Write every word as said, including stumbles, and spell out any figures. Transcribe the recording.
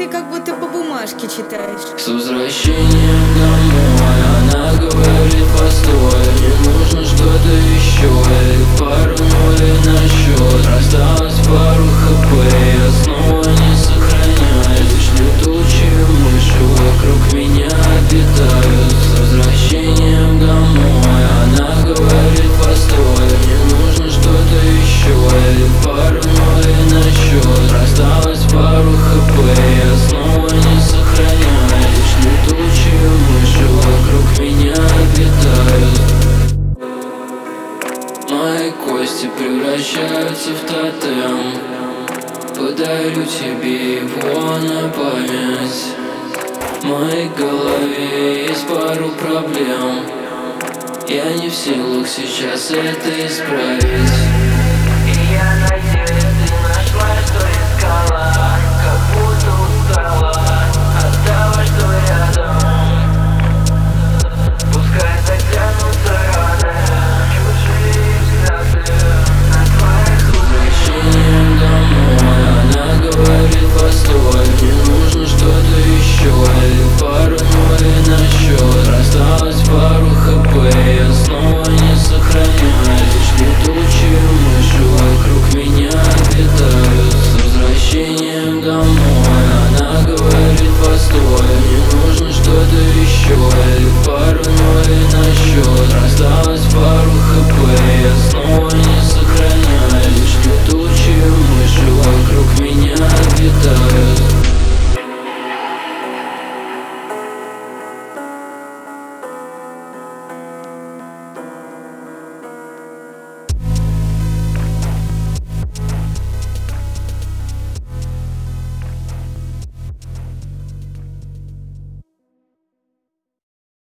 как будто по бумажке читаешь. С возвращением домой. Она говорит: постой, мне нужно что-то еще. И пару нулей на счет. Осталось пару хп, я снова не сохраняю. Лишь летучие мыши вокруг меня обитают. С возвращением домой. Она говорит: постой, мне нужно что-то еще. И пару нулей на счет. Осталось пару хп, я снова не сохраняю. Лишь летучие мыши вокруг меня обитают. Мои кости превращаются в тотем. Подарю тебе его на память. В моей голове есть пару проблем. Я не в силах сейчас это исправить.